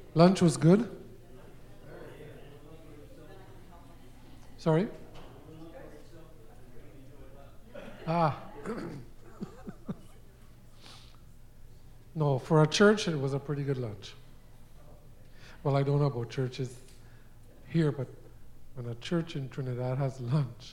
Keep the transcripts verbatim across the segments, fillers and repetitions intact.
Lunch was good? Sorry? Ah. No, for a church, it was a pretty good lunch. Well, I don't know about churches here, but when a church in Trinidad has lunch,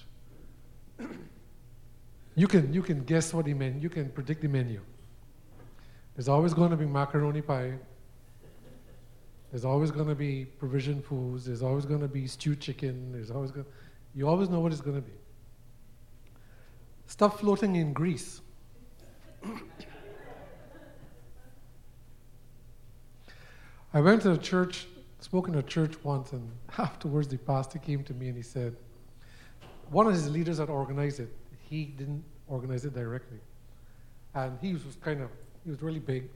you can you can guess what the menu, you can predict the menu. There's always going to be macaroni pie. There's always going to be provision foods. There's always going to be stewed chicken. There's always going, you always know what it's going to be. Stuff floating in grease. I went to a church, spoke in a church once, and afterwards the pastor came to me and he said, one of his leaders had organized it. He didn't organize it directly. And he was kind of, he was really big.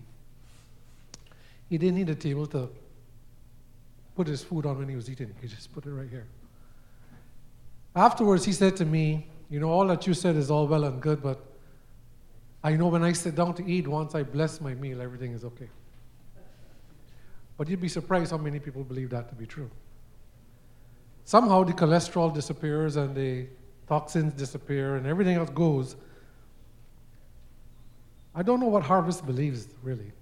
He didn't need a table to put his food on when he was eating. He just put it right here. Afterwards, he said to me, you know, all that you said is all well and good, but I know when I sit down to eat, once I bless my meal, everything is okay. But you'd be surprised how many people believe that to be true. Somehow the cholesterol disappears and the toxins disappear and everything else goes. I don't know what Harvest believes, really.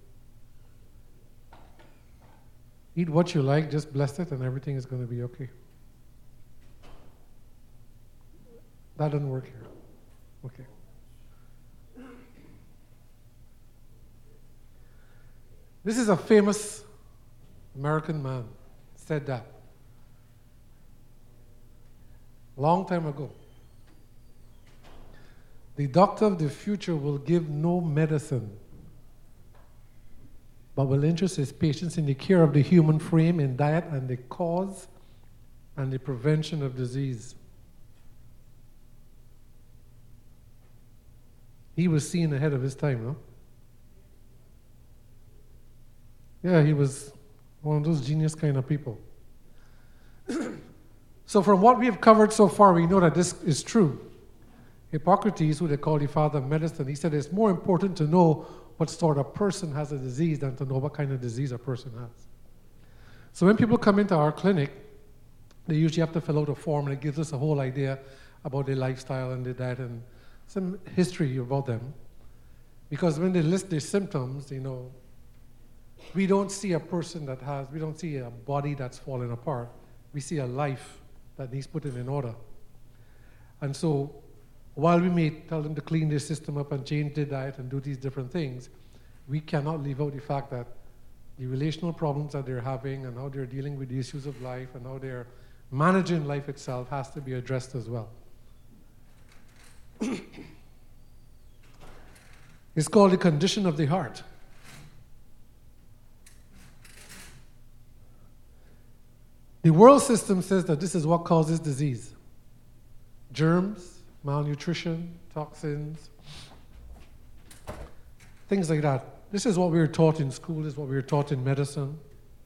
Eat what you like, just bless it, and everything is going to be okay. That doesn't work here. Okay. This is a famous American man, said that. Long time ago. The doctor of the future will give no medicine, but will interest his patients in the care of the human frame, in diet, and the cause and the prevention of disease. He was seen ahead of his time, no? Yeah, he was one of those genius kind of people. So from what we have covered so far, we know that this is true. Hippocrates, who they call the father of medicine, he said it's more important to know what sort of person has a disease than to know what kind of disease a person has. So when people come into our clinic, they usually have to fill out a form, and it gives us a whole idea about their lifestyle and their diet and some history about them. Because when they list their symptoms, you know, we don't see a person that has, we don't see a body that's falling apart. We see a life that needs put in order. And so while we may tell them to clean their system up and change their diet and do these different things, we cannot leave out the fact that the relational problems that they're having and how they're dealing with the issues of life and how they're managing life itself has to be addressed as well. It's called the condition of the heart. The world system says that this is what causes disease. Germs, malnutrition, toxins, things like that. This is what we were taught in school, this is what we were taught in medicine.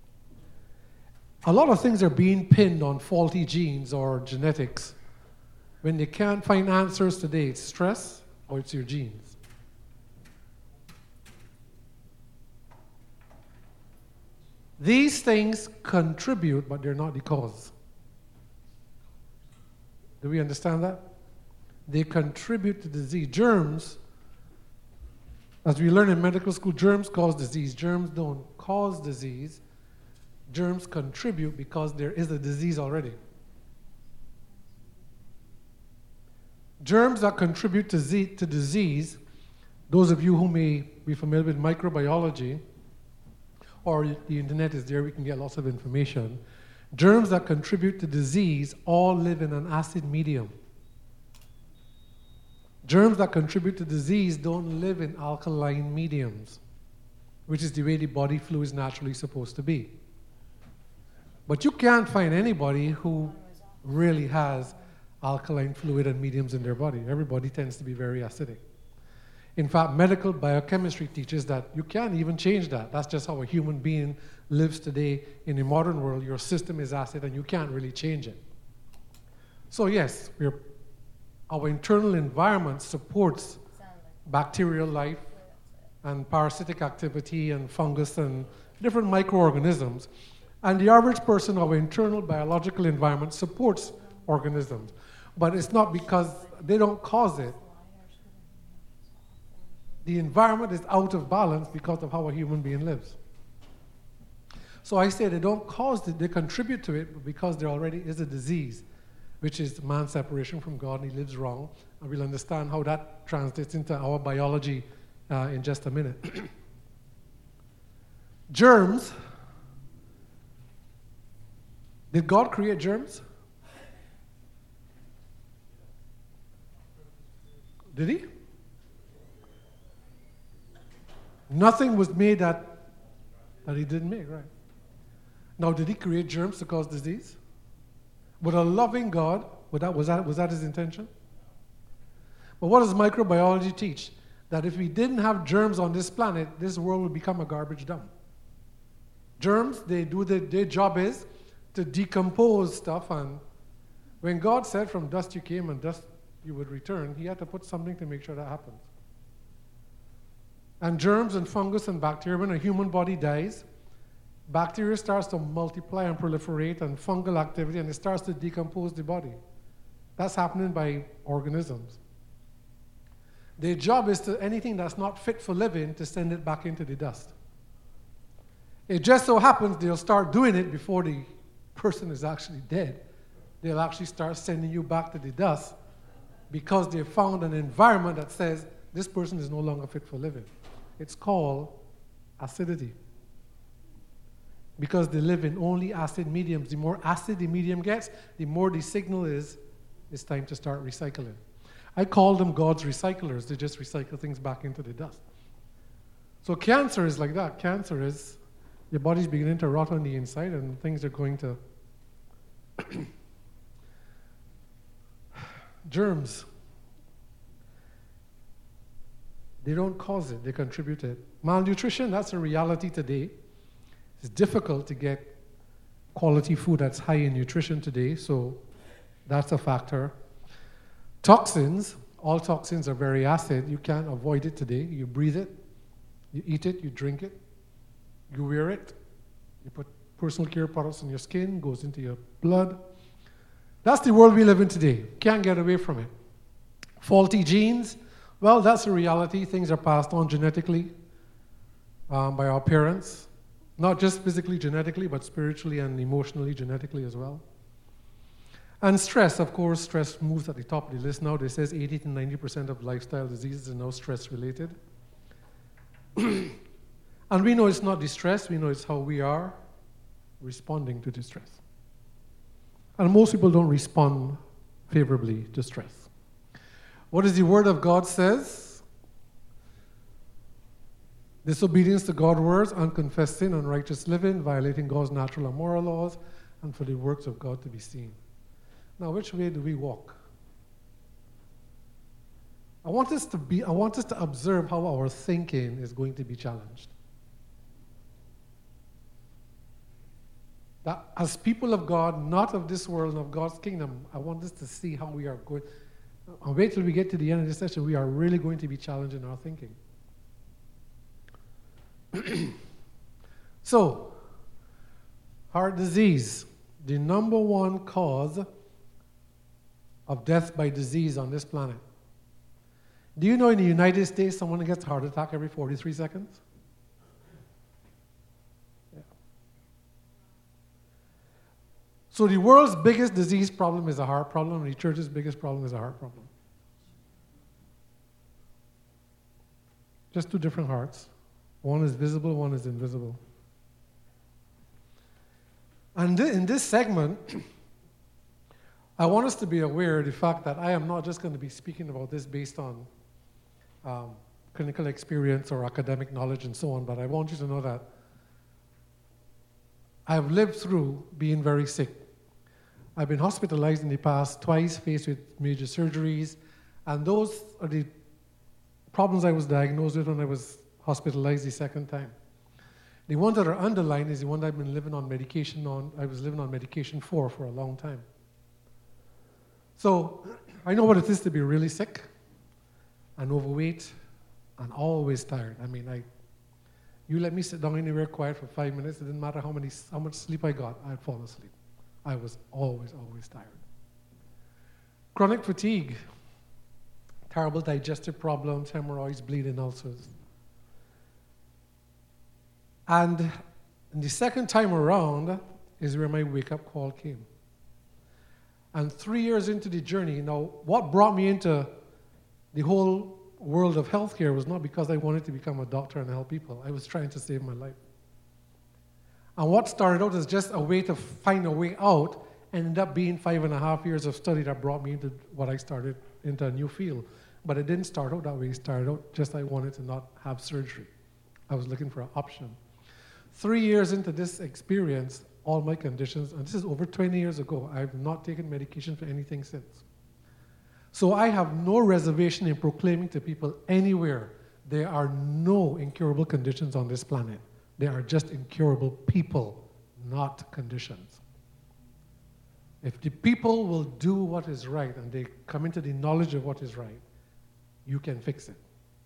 A lot of things are being pinned on faulty genes or genetics. When they can't find answers today, it's stress or it's your genes. These things contribute, but they're not the cause. Do we understand that? They contribute to disease. Germs, as we learn in medical school, germs cause disease. Germs don't cause disease. Germs contribute because there is a disease already. Germs that contribute to, z- to disease, those of you who may be familiar with microbiology, or the internet is there, we can get lots of information. Germs that contribute to disease all live in an acid medium. Germs that contribute to disease don't live in alkaline mediums, which is the way the body fluid is naturally supposed to be. But you can't find anybody who really has alkaline fluid and mediums in their body. Everybody tends to be very acidic. In fact, medical biochemistry teaches that you can't even change that. That's just how a human being lives today in the modern world. Your system is acid and you can't really change it. So yes, we're, our internal environment supports bacterial life, and parasitic activity and fungus and different microorganisms. And the average person, our internal biological environment supports organisms. But it's not because they don't cause it. The environment is out of balance because of how a human being lives. So I say they don't cause it, they contribute to it because there already is a disease, which is man's separation from God, and he lives wrong. And we'll understand how that translates into our biology uh, in just a minute. Germs. Did God create germs? Did he? Nothing was made that, that he didn't make, right? Now, did he create germs to cause disease? Would a loving God, would that, was, that, was that his intention? But what does microbiology teach? That if we didn't have germs on this planet, this world would become a garbage dump. Germs, they do the, their job is to decompose stuff, and when God said from dust you came and dust you would return, he had to put something to make sure that happens. And germs and fungus and bacteria, when a human body dies, bacteria starts to multiply and proliferate and fungal activity, and it starts to decompose the body. That's happening by organisms. Their job is to anything that's not fit for living to send it back into the dust. It just so happens they'll start doing it before the person is actually dead. They'll actually start sending you back to the dust because they found an environment that says this person is no longer fit for living. It's called acidity. Because they live in only acid mediums. The more acid the medium gets, the more the signal is, it's time to start recycling. I call them God's recyclers. They just recycle things back into the dust. So cancer is like that. Cancer is your body's beginning to rot on the inside and things are going to... Germs. They don't cause it, they contribute it. Malnutrition, that's a reality today. It's difficult to get quality food that's high in nutrition today, so that's a factor. Toxins, all toxins are very acid. You can't avoid it today. You breathe it, you eat it, you drink it, you wear it, you put personal care products on your skin, goes into your blood. That's the world we live in today. Can't get away from it. Faulty genes, well, that's a reality. Things are passed on genetically um, by our parents. Not just physically, genetically, but spiritually and emotionally, genetically as well. And stress, of course, stress moves at the top of the list now. They says eighty to ninety percent of lifestyle diseases are now stress-related. And we know it's not the stress, we know it's how we are responding to the stress. And most people don't respond favorably to stress. What does the Word of God says? Disobedience to God's words, unconfessed sin, unrighteous living, violating God's natural and moral laws, and for the works of God to be seen. Now, which way do we walk? I want us to be, I want us to observe how our thinking is going to be challenged. That as people of God, not of this world and of God's kingdom, I want us to see how we are going. I'll wait till we get to the end of this session. We are really going to be challenged in our thinking. So, heart disease, the number one cause of death by disease on this planet. Do you know in the United States someone gets a heart attack every forty-three seconds? Yeah. So the world's biggest disease problem is a heart problem, and the church's biggest problem is a heart problem. Just two different hearts. One is visible, one is invisible. And in this segment, I want us to be aware of the fact that I am not just going to be speaking about this based on um, clinical experience or academic knowledge and so on, but I want you to know that I've lived through being very sick. I've been hospitalized in the past twice, faced with major surgeries, and those are the problems I was diagnosed with when I was hospitalized the second time. The ones that are underlined is the one that I've been living on medication on, I was living on medication for for a long time. So I know what it is to be really sick and overweight and always tired. I mean, I, you let me sit down anywhere quiet for five minutes, it didn't matter how, many, how much sleep I got, I'd fall asleep. I was always, always tired. Chronic fatigue, terrible digestive problems, hemorrhoids, bleeding, ulcers. And the second time around is where my wake-up call came. And three years into the journey, now what brought me into the whole world of healthcare was not because I wanted to become a doctor and help people. I was trying to save my life. And what started out as just a way to find a way out ended up being five and a half years of study that brought me into what I started into a new field. But it didn't start out that way. It started out just I wanted to not have surgery. I was looking for an option. Three years into this experience, all my conditions, and this is over twenty years ago, I've not taken medication for anything since. So I have no reservation in proclaiming to people anywhere there are no incurable conditions on this planet. They are just incurable people, not conditions. If the people will do what is right and they come into the knowledge of what is right, you can fix it.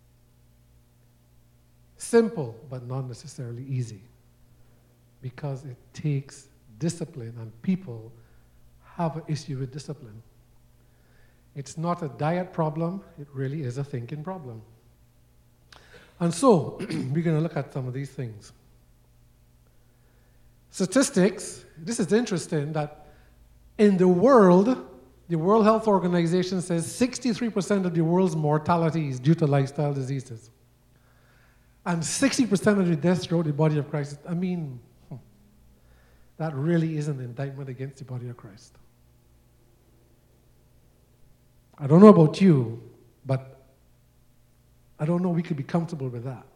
Simple, but not necessarily easy. Because it takes discipline, and people have an issue with discipline. It's not a diet problem, it really is a thinking problem. And so, we're going to look at some of these things. Statistics, this is interesting that in the world, the World Health Organization says sixty-three percent of the world's mortality is due to lifestyle diseases. And sixty percent of the deaths throughout the body of Christ. I mean, that really is an indictment against the body of Christ. I don't know about you, but I don't know we could be comfortable with that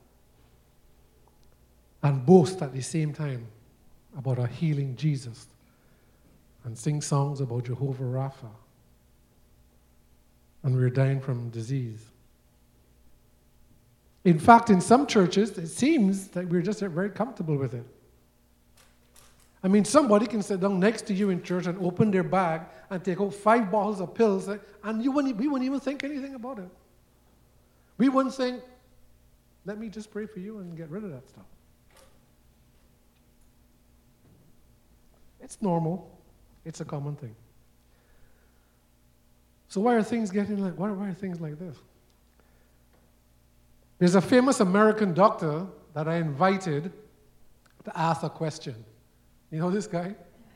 and boast at the same time about a healing Jesus and sing songs about Jehovah Rapha, and we're dying from disease. In fact, in some churches, it seems that we're just very comfortable with it. I mean, somebody can sit down next to you in church and open their bag and take out five bottles of pills, and you wouldn't, we wouldn't even think anything about it. We wouldn't think, let me just pray for you and get rid of that stuff. It's normal. It's a common thing. So why are things getting like, why, why are things like this? There's a famous American doctor that I invited to ask a question. You know this guy?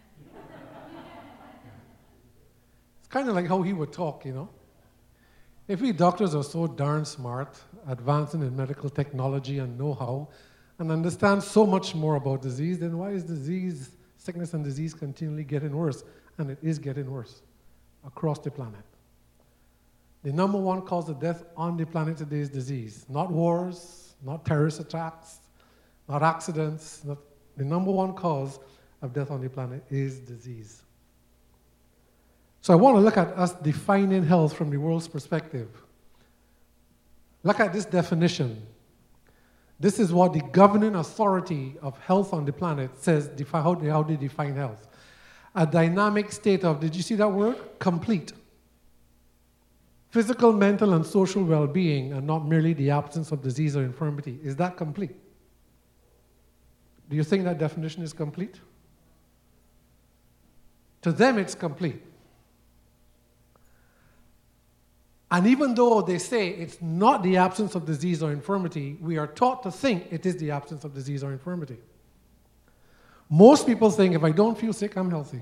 It's kind of like how he would talk, you know? If we doctors are so darn smart, advancing in medical technology and know-how, and understand so much more about disease, then why is disease, sickness and disease continually getting worse? And it is getting worse across the planet. The number one cause of death on the planet today is disease. Not wars, not terrorist attacks, not accidents. Not, the number one cause of death on the planet is disease. So I want to look at us defining health from the world's perspective. Look at this definition. This is what the governing authority of health on the planet says, how they, how they define health. A dynamic state of, did you see that word? Complete. Physical, mental, and social well-being, and not merely the absence of disease or infirmity. Is that complete? Do you think that definition is complete? To them, it's complete. And even though they say it's not the absence of disease or infirmity, we are taught to think it is the absence of disease or infirmity. Most people think if I don't feel sick, I'm healthy.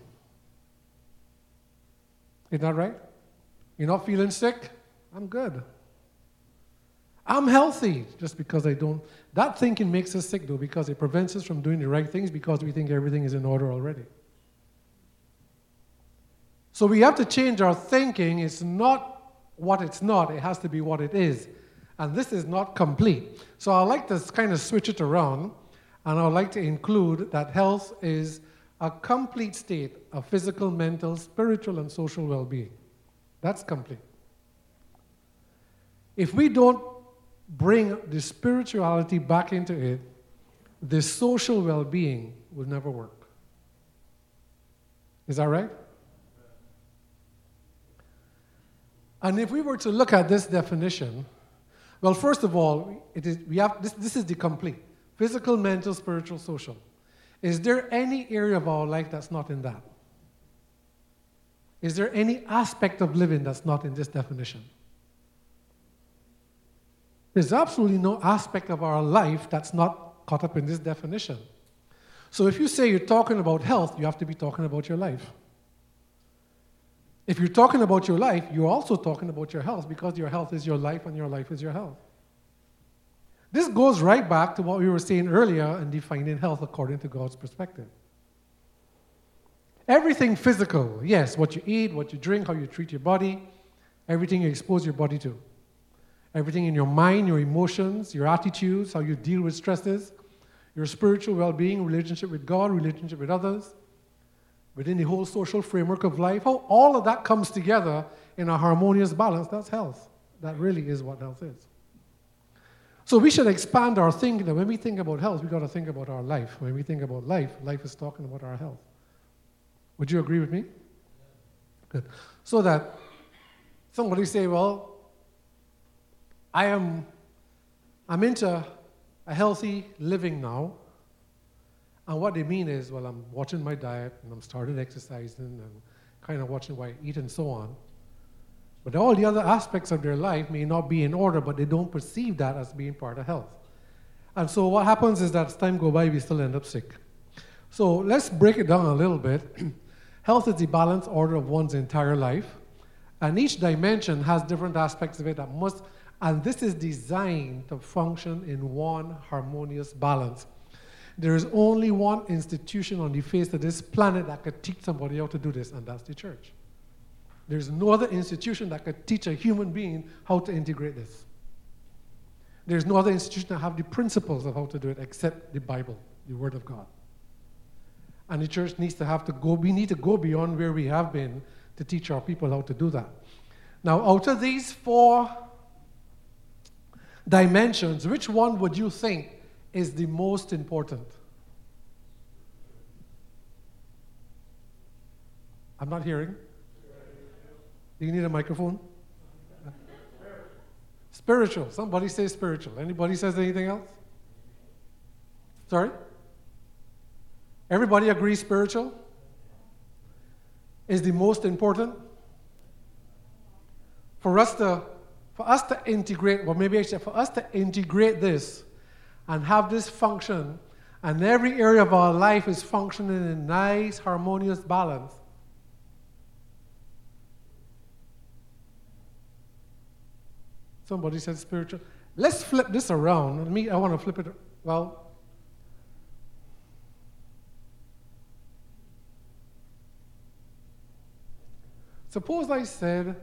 Isn't that right? You're not feeling sick? I'm good. I'm healthy just because I don't. That thinking makes us sick, though, because it prevents us from doing the right things because we think everything is in order already. So we have to change our thinking. It's not what it's not. It has to be what it is. And this is not complete. So I like to kind of switch it around, and I would like to include that health is a complete state of physical, mental, spiritual, and social well-being. That's complete. If we don't bring the spirituality back into it, the social well-being will never work. Is that right? And if we were to look at this definition, Well, first of all, it is, we have, this, this is the complete. Physical, mental, spiritual, social. Is there any area of our life that's not in that? Is there any aspect of living that's not in this definition? There's absolutely no aspect of our life that's not caught up in this definition. So if you say you're talking about health, you have to be talking about your life. If you're talking about your life, you're also talking about your health, because your health is your life and your life is your health. This goes right back to what we were saying earlier in defining health according to God's perspective. Everything physical, yes, what you eat, what you drink, how you treat your body, everything you expose your body to. Everything in your mind, your emotions, your attitudes, how you deal with stresses, your spiritual well-being, relationship with God, relationship with others, within the whole social framework of life, how all of that comes together in a harmonious balance, that's health. That really is what health is. So we should expand our thinking that when we think about health, we've got to think about our life. When we think about life, life is talking about our health. Would you agree with me? Good. So that somebody say, well, I am I'm into a healthy living now. And what they mean is, well, I'm watching my diet, and I'm started exercising, and kind of watching what I eat, and so on. But all the other aspects of their life may not be in order, but they don't perceive that as being part of health. And so what happens is that as time goes by, we still end up sick. So let's break it down a little bit. Health is the balanced order of one's entire life, and each dimension has different aspects of it that must, and this is designed to function in one harmonious balance. There is only one institution on the face of this planet that could teach somebody how to do this, and that's the church. There's no other institution that could teach a human being how to integrate this. There's no other institution that have the principles of how to do it except the Bible, the Word of God. And the church needs to have to go, we need to go beyond where we have been to teach our people how to do that. Now, out of these four dimensions, which one would you think is the most important? I'm not hearing. Do you need a microphone? Spiritual. Somebody say spiritual. Anybody says anything else? Sorry? Everybody agrees spiritual is the most important? For us to, for us to integrate, well maybe I should, for us to integrate this and have this function, and every area of our life is functioning in a nice, harmonious balance. Somebody said spiritual. Let's flip this around. Me, I want to flip it. Well, suppose I said,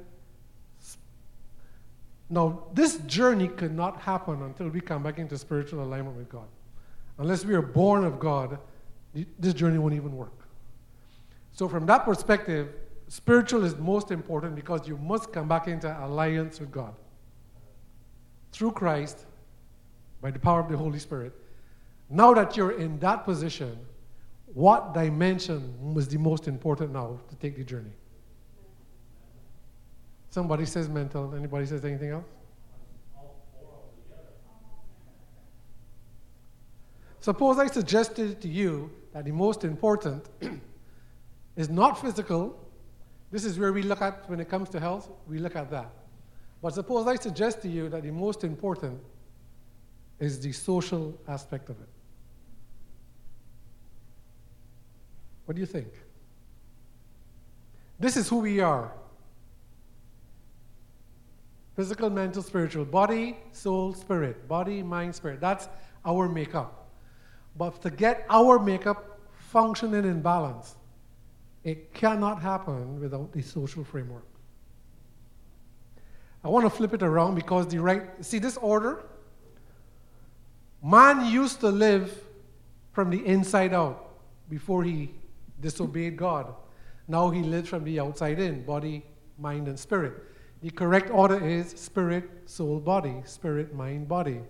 now this journey could not happen until we come back into spiritual alignment with God. Unless we are born of God, this journey won't even work. So from that perspective, spiritual is most important because you must come back into alliance with God. Through Christ, by the power of the Holy Spirit. Now that you're in that position, what dimension was the most important now to take the journey? Somebody says mental. Anybody says anything else? Suppose I suggested to you that the most important is not physical. This is where we look at, when it comes to health, we look at that. But suppose I suggest to you that the most important is the social aspect of it. What do you think? This is who we are. Physical, mental, spiritual. Body, soul, spirit. Body, mind, spirit. That's our makeup. But to get our makeup functioning in balance, it cannot happen without the social framework. I want to flip it around because the right, see this order? Man used to live from the inside out before he disobeyed God. Now he lives from the outside in, body, mind, and spirit. The correct order is spirit, soul, body, spirit, mind, body.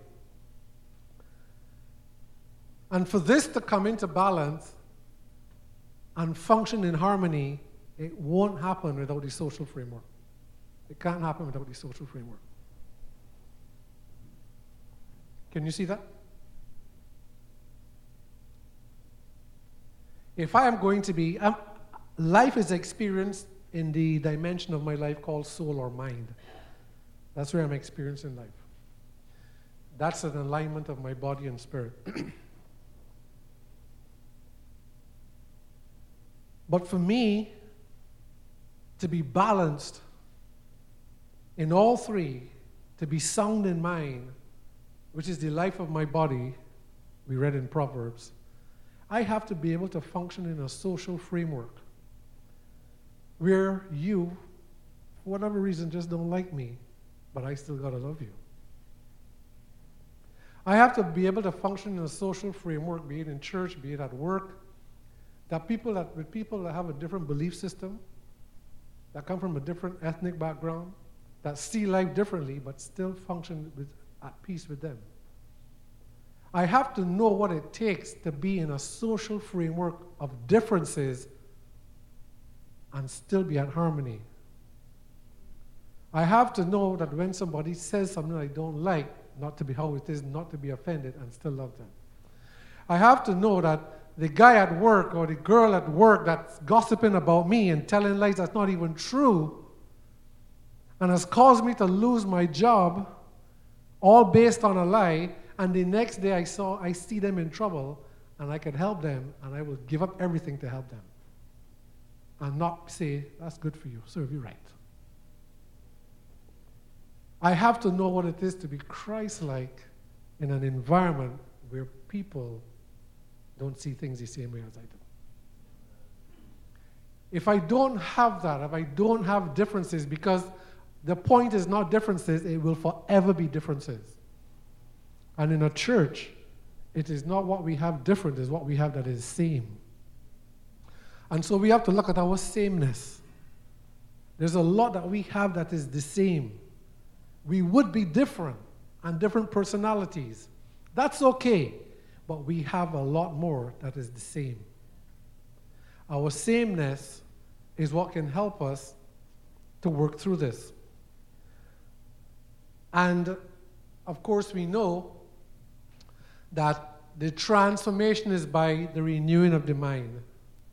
And for this to come into balance and function in harmony, it won't happen without the social framework. It can't happen without the social framework. Can you see that? If I am going to be, um, life is experienced in the dimension of my life called soul or mind. That's where I'm experiencing life. That's an alignment of my body and spirit. But for me, to be balanced in all three, to be sound in mind, which is the life of my body, we read in Proverbs, I have to be able to function in a social framework where you, for whatever reason, just don't like me, but I still gotta love you. I have to be able to function in a social framework, be it in church, be it at work, that people that with people that have a different belief system, that come from a different ethnic background, that see life differently, but still function with, at peace with them. I have to know what it takes to be in a social framework of differences and still be at harmony. I have to know that when somebody says something I don't like, not to be how it is, not to be offended and still love them. I have to know that the guy at work or the girl at work that's gossiping about me and telling lies that's not even true and has caused me to lose my job, all based on a lie, and the next day I saw I see them in trouble and I can help them, and I will give up everything to help them and not say, that's good for you, serve you right. I have to know what it is to be Christ-like in an environment where people don't see things the same way as I do. If I don't have that, if I don't have differences, because the point is not differences, it will forever be differences. And in a church, it is not what we have different, it's what we have that is same. And so we have to look at our sameness. There's a lot that we have that is the same. We would be different and different personalities. That's okay, but we have a lot more that is the same. Our sameness is what can help us to work through this. And of course, we know that the transformation is by the renewing of the mind.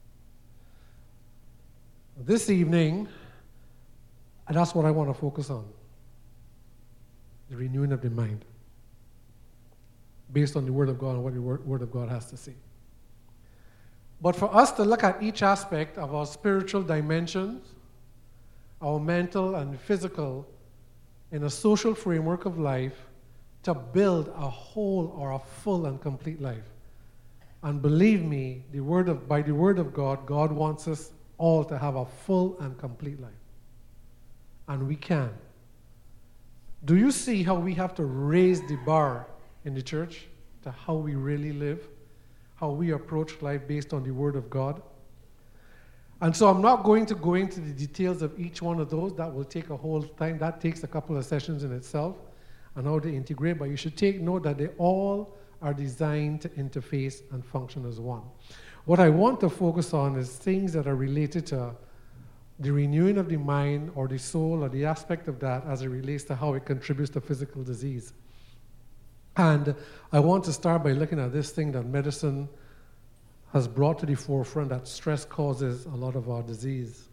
This evening, and that's what I want to focus on. The renewing of the mind. Based on the Word of God and what the Word of God has to say. But for us to look at each aspect of our spiritual dimensions, our mental and physical, in a social framework of life, to build a whole or a full and complete life. And believe me, the word of, by the Word of God, God wants us all to have a full and complete life. And we can. Do you see how we have to raise the bar in the church to how we really live, how we approach life based on the Word of God? And so I'm not going to go into the details of each one of those. That will take a whole time. That takes a couple of sessions in itself and how they integrate. But you should take note that they all are designed to interface and function as one. What I want to focus on is things that are related to the renewing of the mind or the soul or the aspect of that as it relates to how it contributes to physical disease. And I want to start by looking at this thing that medicine has brought to the forefront, that stress causes a lot of our disease.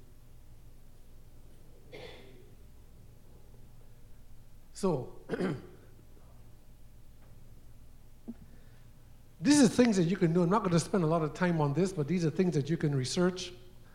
So, these are things that you can do. I'm not going to spend a lot of time on this, but these are things that you can research.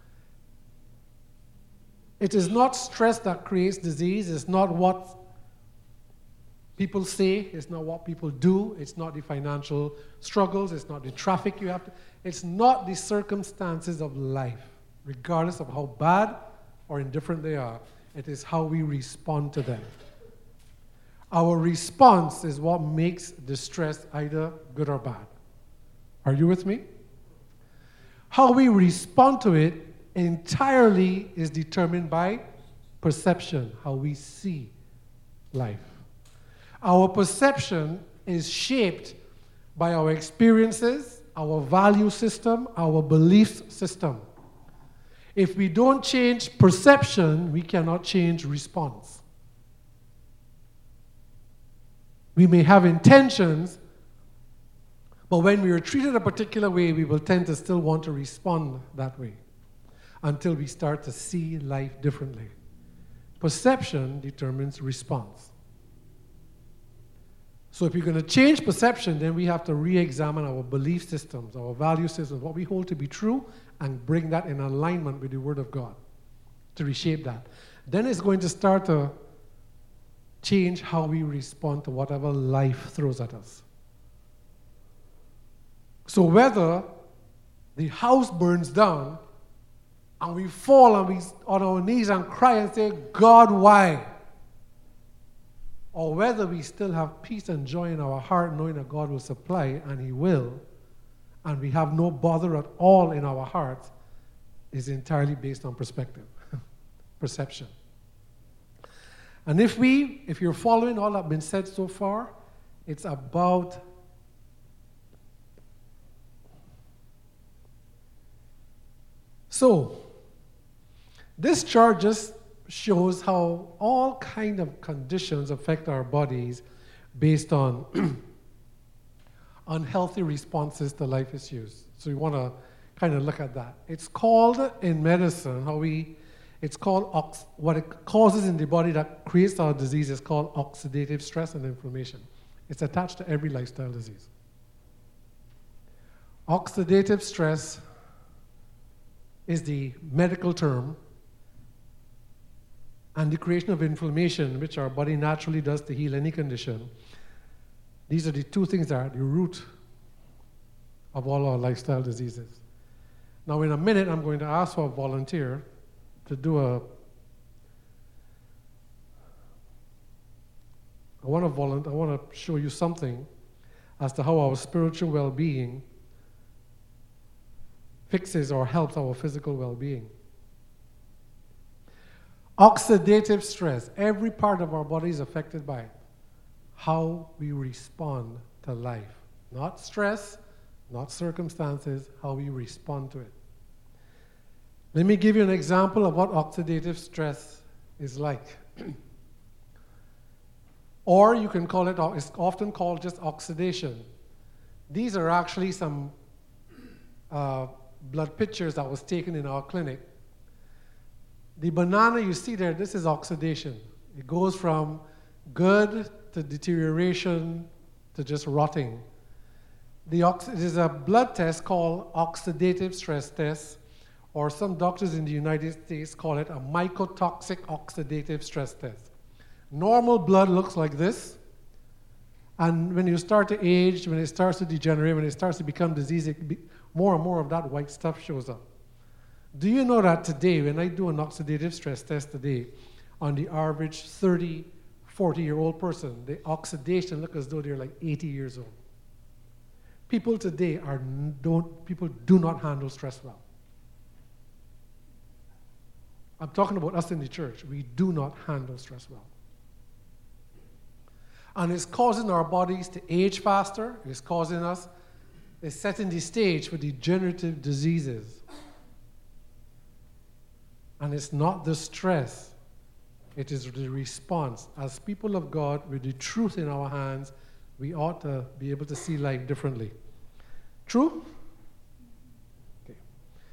It is not stress that creates disease. It's not what people say. It's not what people do. It's not the financial struggles. It's not the traffic you have to. It's not the circumstances of life, regardless of how bad or indifferent they are. It is how we respond to them. Our response is what makes the stress either good or bad. Are you with me? How we respond to it entirely is determined by perception, how we see life. Our perception is shaped by our experiences, our value system, our belief system. If we don't change perception, we cannot change response. We may have intentions, but when we are treated a particular way, we will tend to still want to respond that way until we start to see life differently. Perception determines response. So if you're going to change perception, then we have to re-examine our belief systems, our value systems, what we hold to be true, and bring that in alignment with the Word of God to reshape that. Then it's going to start to change how we respond to whatever life throws at us. So whether the house burns down and we fall and we on our knees and cry and say, God, why? Or whether we still have peace and joy in our heart knowing that God will supply, and He will, and we have no bother at all in our hearts, is entirely based on perspective, perception. And if we, if you're following all that's been said so far, it's about so this chart just shows how all kind of conditions affect our bodies based on unhealthy responses to life issues. So you want to kind of look at that. It's called in medicine, how we, it's called, ox, what it causes in the body that creates our disease is called oxidative stress and inflammation. It's attached to every lifestyle disease. Oxidative stress is the medical term, and the creation of inflammation, which our body naturally does to heal any condition. These are the two things that are at the root of all our lifestyle diseases. Now, in a minute, I'm going to ask for a volunteer to do a. I want to volunteer. I want to show you something as to how our spiritual well-being fixes or helps our physical well-being. Oxidative stress, every part of our body is affected by it. How we respond to life. Not stress, not circumstances, how we respond to it. Let me give you an example of what oxidative stress is like. Or you can call it, it's often called just oxidation. These are actually some uh, blood pictures that was taken in our clinic. The banana you see there, this is oxidation. It goes from good to deterioration to just rotting. The ox- it is a blood test called oxidative stress test, or some doctors in the United States call it a mycotoxic oxidative stress test. Normal blood looks like this, and when you start to age, when it starts to degenerate, when it starts to become disease, it be, more and more of that white stuff shows up. Do you know that today, when I do an oxidative stress test today, on the average thirty, forty-year-old person, the oxidation looks as though they're like eighty years old. People today are don't people do not handle stress well. I'm talking about us in the church. We do not handle stress well. And it's causing our bodies to age faster. It's causing us, it's setting the stage for degenerative diseases. And it's not the stress, it is the response. As people of God, with the truth in our hands, we ought to be able to see life differently. True? Okay.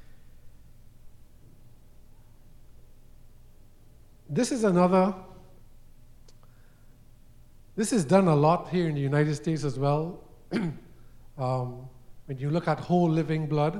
This is another, this is done a lot here in the United States as well. um, when you look at whole living blood,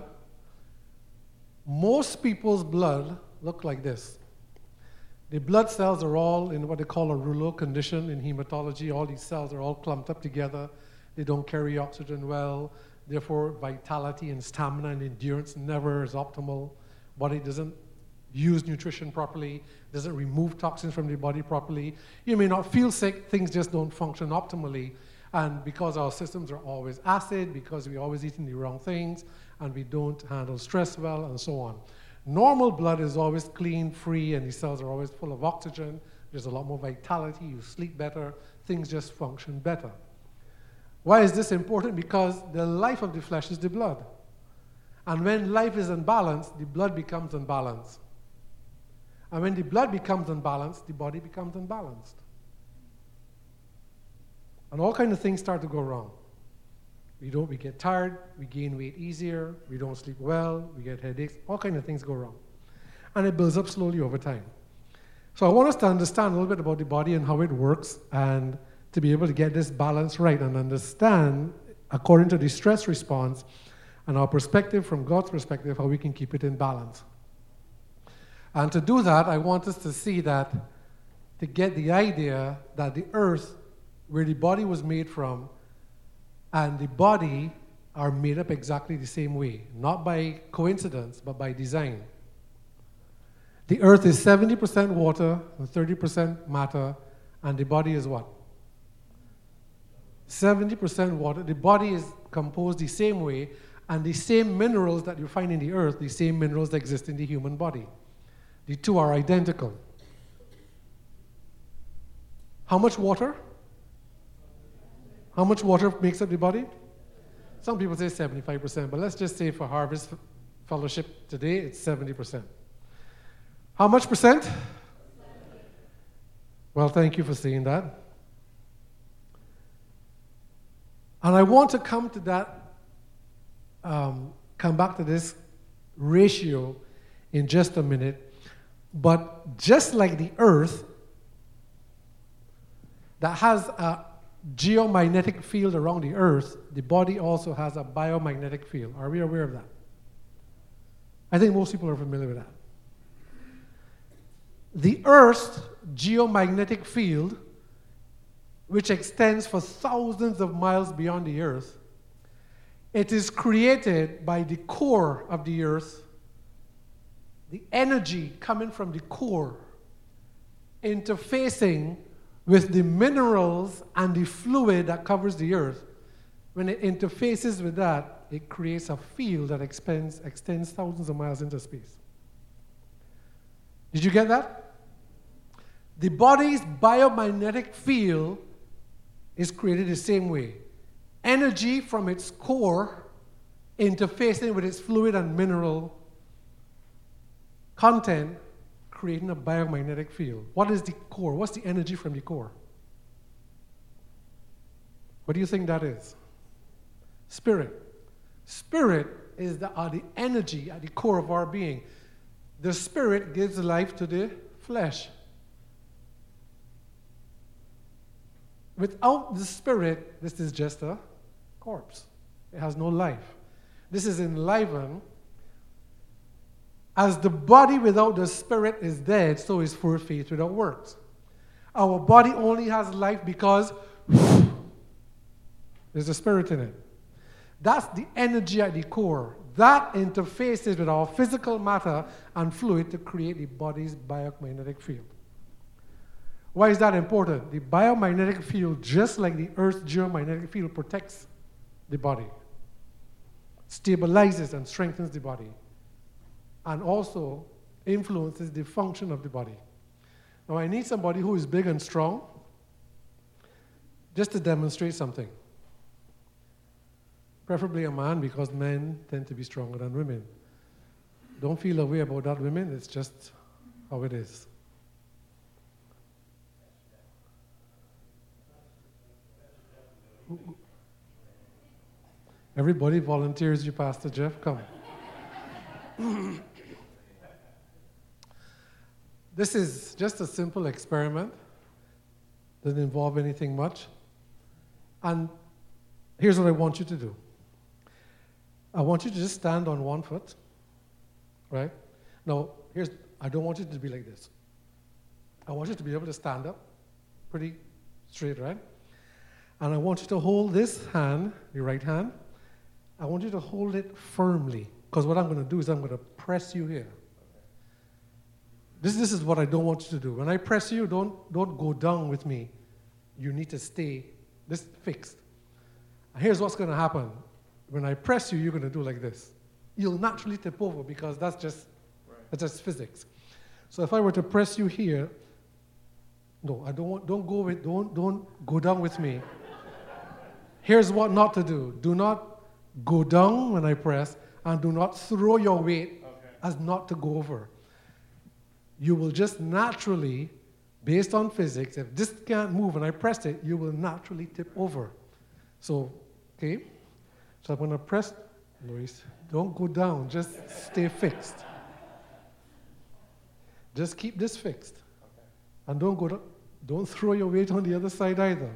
most people's blood look like this. The blood cells are all in what they call a rouleau condition in hematology. All these cells are all clumped up together. They don't carry oxygen well. Therefore, vitality and stamina and endurance never is optimal. Body doesn't use nutrition properly, doesn't remove toxins from the body properly. You may not feel sick, things just don't function optimally. And because our systems are always acid, because we're always eating the wrong things, and we don't handle stress well, and so on. Normal blood is always clean, free, and the cells are always full of oxygen. There's a lot more vitality, you sleep better, things just function better. Why is this important? Because the life of the flesh is the blood. And when life is unbalanced, the blood becomes unbalanced. And when the blood becomes unbalanced, the body becomes unbalanced. And all kinds of things start to go wrong. We don't, we get tired, we gain weight easier, we don't sleep well, we get headaches, all kinds of things go wrong. And it builds up slowly over time. So I want us to understand a little bit about the body and how it works, and to be able to get this balance right and understand, according to the stress response and our perspective from God's perspective, how we can keep it in balance. And to do that, I want us to see that, to get the idea that the earth, where the body was made from, and the body are made up exactly the same way, not by coincidence, but by design. The earth is seventy percent water and thirty percent matter, and the body is what? seventy percent water. The body is composed the same way, and the same minerals that you find in the earth, the same minerals that exist in the human body. The two are identical. How much water? How much water makes up the body? Some people say seventy-five percent, but let's just say for Harvest Fellowship today, it's seventy percent. How much percent? seventy. Well, thank you for saying that. And I want to come to that, um, come back to this ratio in just a minute. But just like the earth, that has a geomagnetic field around the earth, the body also has a biomagnetic field. Are we aware of that? I think most people are familiar with that. The earth's geomagnetic field, which extends for thousands of miles beyond the earth, it is created by the core of the earth, the energy coming from the core, interfacing with the minerals and the fluid that covers the earth. When it interfaces with that, it creates a field that extends, extends thousands of miles into space. Did you get that? The body's biomagnetic field is created the same way. Energy from its core interfacing with its fluid and mineral content, creating a biomagnetic field. What is the core? What's the energy from the core? What do you think that is? Spirit. Spirit is the, uh, the energy at the core of our being. The spirit gives life to the flesh. Without the spirit, this is just a corpse. It has no life. This is enlivened. As the body without the spirit is dead, so is for faith without works. Our body only has life because there's a spirit in it. That's the energy at the core. That interfaces with our physical matter and fluid to create the body's biomagnetic field. Why is that important? The biomagnetic field, just like the Earth's geomagnetic field, protects the body, stabilizes and strengthens the body, and also influences the function of the body. Now, I need somebody who is big and strong just to demonstrate something. Preferably a man, because men tend to be stronger than women. Don't feel a way about that, women. It's just how it is. Everybody volunteers you, Pastor Jeff. Come. This is just a simple experiment. Doesn't involve anything much. And here's what I want you to do. I want you to just stand on one foot, right? Now, here's, I don't want you to be like this. I want you to be able to stand up pretty straight, right? And I want you to hold this hand, your right hand. I want you to hold it firmly, because what I'm going to do is I'm going to press you here. This, this is what I don't want you to do. When I press you, don't, don't go down with me. You need to stay this fixed. And here's what's going to happen. When I press you, you're going to do like this. You'll naturally tip over, because that's just, right. that's just physics. So if I were to press you here, no, I don't want, don't go with, don't, don't go down with me. Here's what not to do. Do not go down when I press, and do not throw your weight okay. as not to go over. You will just naturally based on physics, if this can't move and I press it, you will naturally tip over. So, okay? So I'm going to press, Luis, don't go down, just stay fixed. Just keep this fixed. Okay. And don't go down, don't throw your weight on the other side either.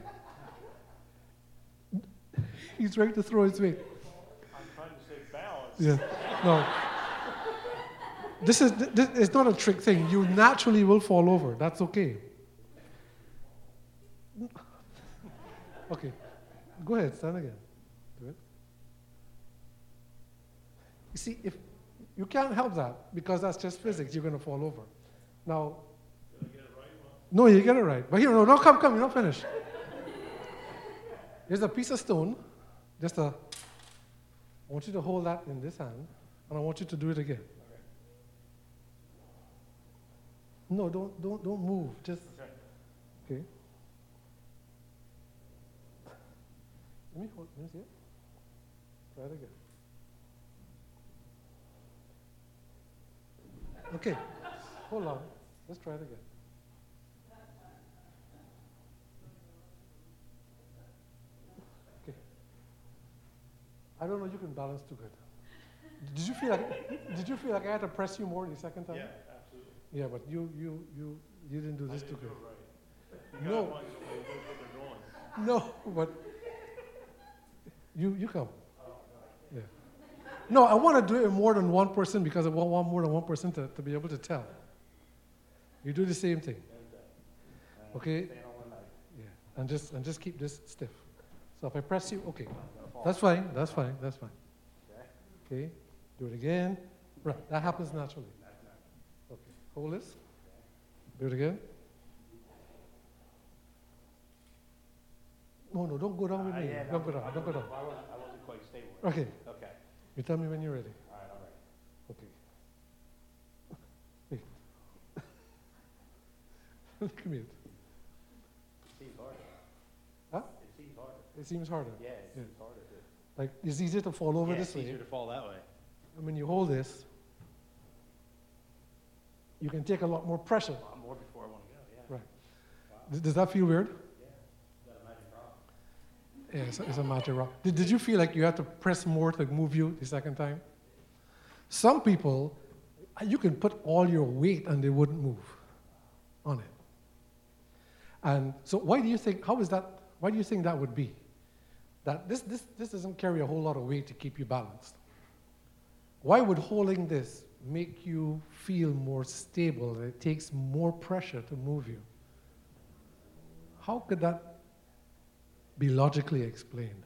He's ready to throw his weight. I'm trying to stay balanced. Yeah, no. This is, this, it's not a trick thing. You naturally will fall over. That's okay. Okay. Go ahead, stand again. Do it. You see, if you can't help that because that's just physics, you're going to fall over. Now, Did I get it right? Well, no, you get it right. But here, no, no, come, come, you're not finished. Here's a piece of stone. Just a, I want you to hold that in this hand, and I want you to do it again. okay. No, don't, don't, don't move. Just, Okay. okay. Let me hold, let me see it. Try it again. Okay, hold on. Let's try it again. Okay. I don't know, you can balance too good. Did you feel like, did you feel like I had to press you more the second time? Yeah, absolutely. Yeah, but you, you, you, you didn't do this I too didn't do good. it right. You No. got one, so they know what they're doing. No, but you, you come. Yeah. No, I want to do it in more than one person because I want want more than one person to, to be able to tell. You do the same thing. Okay? Yeah. And just and just keep this stiff. So if I press you, okay. That's fine, that's fine, that's fine. Okay. Do it again. Right. That happens naturally. Okay. Hold this. Do it again. No, no, don't go down with Uh, me. yeah, no, Don't go down, I don't go down. wasn't- I wasn't, I wasn't quite stable. Okay. Okay. You tell me when you're ready. All right, all right. Okay. Wait. Come here. It seems harder. Huh? It seems harder. It seems harder. Yeah, it Yeah. seems harder too. Like, it's easier to fall over Yeah, this it's way. easier to fall that way. And when you hold this, you can take a lot more pressure. Well, I'm more before I want to go, yeah. Right. Wow. Does, does that feel weird? Yeah. Is that a magic rock? Yeah, it's a, it's a magic rock. Did, did you feel like you had to press more to move you the second time? Some people, you can put all your weight and they wouldn't move on it. And so why do you think, how is that, why do you think that would be? That this, this, this doesn't carry a whole lot of weight to keep you balanced. Why would holding this make you feel more stable, that it takes more pressure to move you? How could that be logically explained?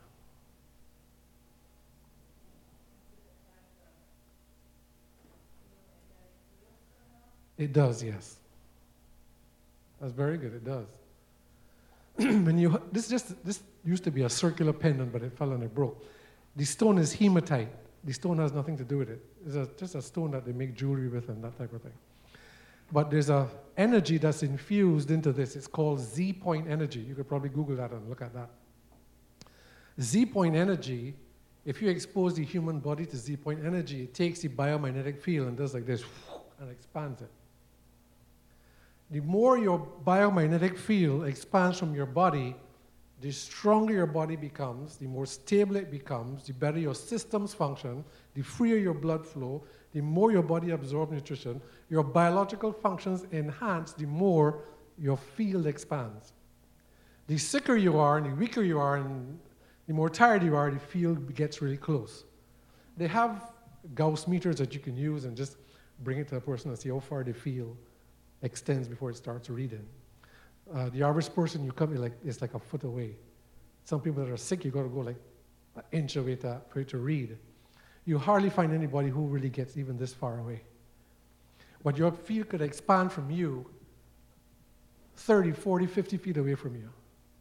It does, yes. That's very good, it does. When you, this just, this used to be a circular pendant, but it fell and it broke. The stone is hematite. The stone has nothing to do with it. It's a, just a stone that they make jewelry with and that type of thing. But there's a energy that's infused into this. It's called Z-point energy. You could probably Google that and look at that. Z-point energy, if you expose the human body to Z-point energy, it takes the biomagnetic field and does like this and expands it. The more your biomagnetic field expands from your body, the stronger your body becomes, the more stable it becomes, the better your systems function, the freer your blood flow, the more your body absorbs nutrition, your biological functions enhance, the more your field expands. The sicker you are and the weaker you are and the more tired you are, the field gets really close. They have Gauss meters that you can use and just bring it to a person and see how far the field extends before it starts reading. Uh, the average person you come in like is like a foot away. Some people that are sick, you got to go like an inch away to, for it to read. You hardly find anybody who really gets even this far away. But your field could expand from you thirty, forty, fifty feet away from you.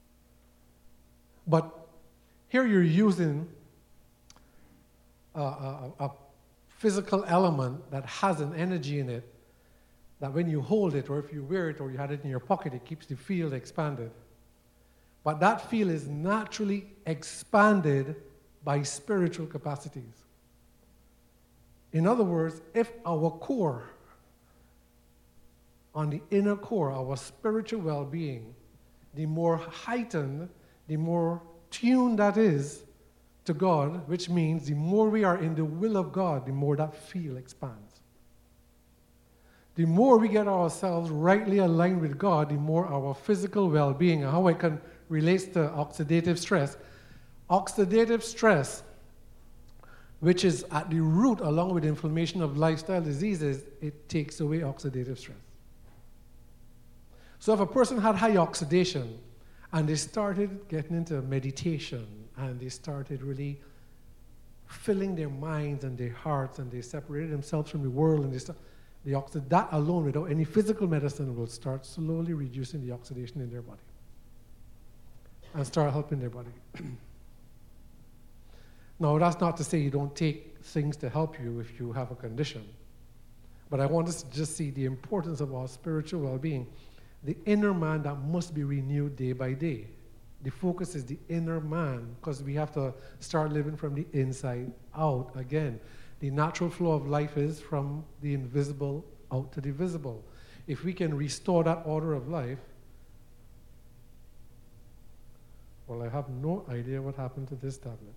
But here you're using a, a, a physical element that has an energy in it that when you hold it, or if you wear it, or you had it in your pocket, it keeps the field expanded. But that field is naturally expanded by spiritual capacities. In other words, if our core on the inner core, our spiritual well-being, the more heightened, the more tuned that is to God, which means the more we are in the will of God, the more that field expands. The more we get ourselves rightly aligned with God, the more our physical well-being, and how I can relate to oxidative stress. Oxidative stress, which is at the root, along with inflammation of lifestyle diseases, it takes away oxidative stress. So if a person had high oxidation and they started getting into meditation and they started really filling their minds and their hearts and they separated themselves from the world and they start, the oxid, that alone without any physical medicine will start slowly reducing the oxidation in their body and start helping their body. Now, that's not to say you don't take things to help you if you have a condition. But I want us to just see the importance of our spiritual well-being. The inner man that must be renewed day by day. The focus is the inner man, because we have to start living from the inside out again. The natural flow of life is from the invisible out to the visible. If we can restore that order of life, well, I have no idea what happened to this tablet.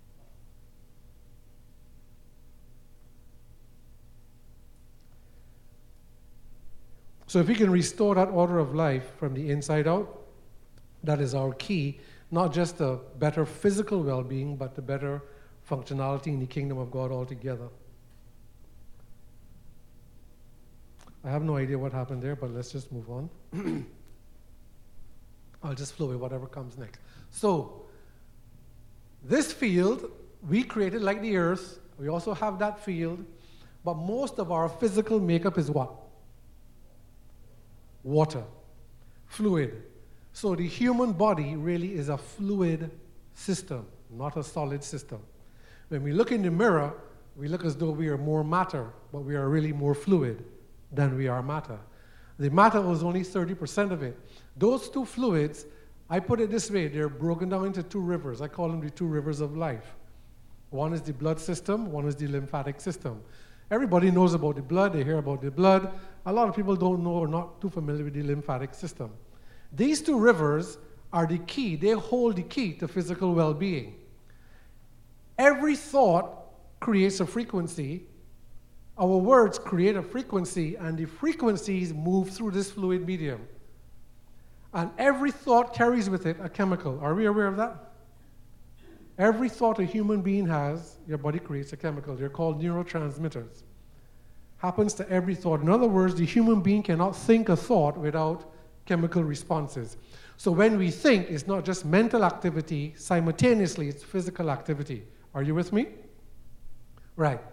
So if we can restore that order of life from the inside out, that is our key, not just the better physical well-being, but the better functionality in the kingdom of God altogether. I have no idea what happened there, but let's just move on. I'll just flow with whatever comes next. So, this field, we created like the earth. We also have that field, but most of our physical makeup is what? Water, fluid. So the human body really is a fluid system, not a solid system. When we look in the mirror, we look as though we are more matter, but we are really more fluid than we are matter. The matter was only thirty percent of it. Those two fluids, I put it this way, they're broken down into two rivers. I call them the two rivers of life. One is the blood system, one is the lymphatic system. Everybody knows about the blood, they hear about the blood. A lot of people don't know or not too familiar with the lymphatic system. These two rivers are the key, they hold the key to physical well-being. Every thought creates a frequency. Our words create a frequency, and the frequencies move through this fluid medium. And every thought carries with it a chemical. Are we aware of that? Every thought a human being has, your body creates a chemical. They're called neurotransmitters. Happens to every thought. In other words, the human being cannot think a thought without chemical responses. So when we think, it's not just mental activity, simultaneously it's physical activity. Are you with me? Right.